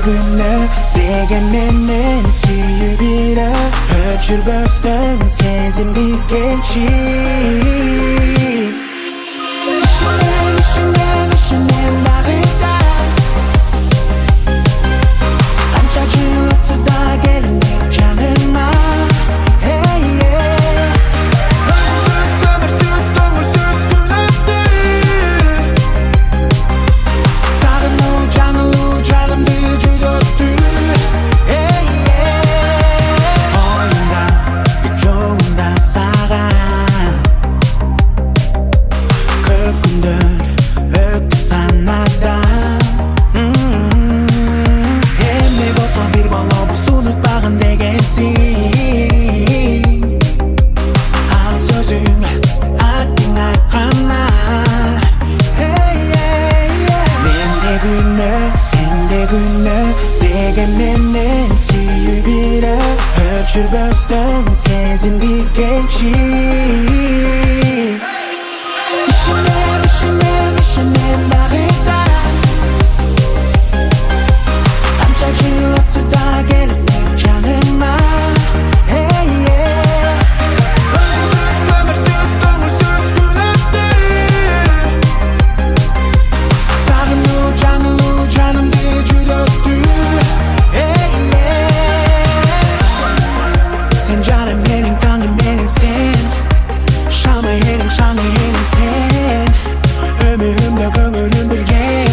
күні деген менен сүйіп ире өчүрбөстөн сезимди келчи ишенем дагы да канча жыл өтсө да келиңдеп жаныма өчүрбөстөн сезимди келчи ишенем дагы да канча жыл өтсө да келиңдеп жаныма өмүрсүз көңүлсүз күн өттү сагынуу жаңылуу жанымды жүдөттү Sen canım benim, kanım benim sen Şamı yerim sen Ömrümde gönlüm bilgen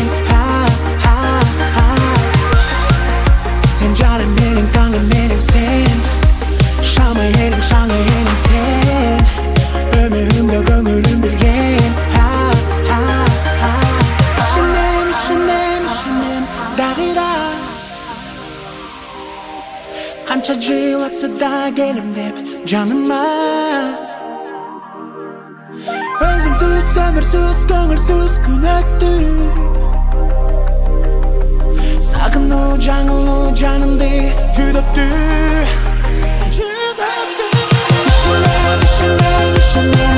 Sen canım benim, kanım benim sen Şamı yerim sen Ömrümde gönlüm bilgen İşenem dağıda Kança jıl atsa da gelimdep janıma Özüңсүз өмүрсүз көңүлсүз күн өттү Сагынуу жаңылуу жанымды жүдөттү Ишенем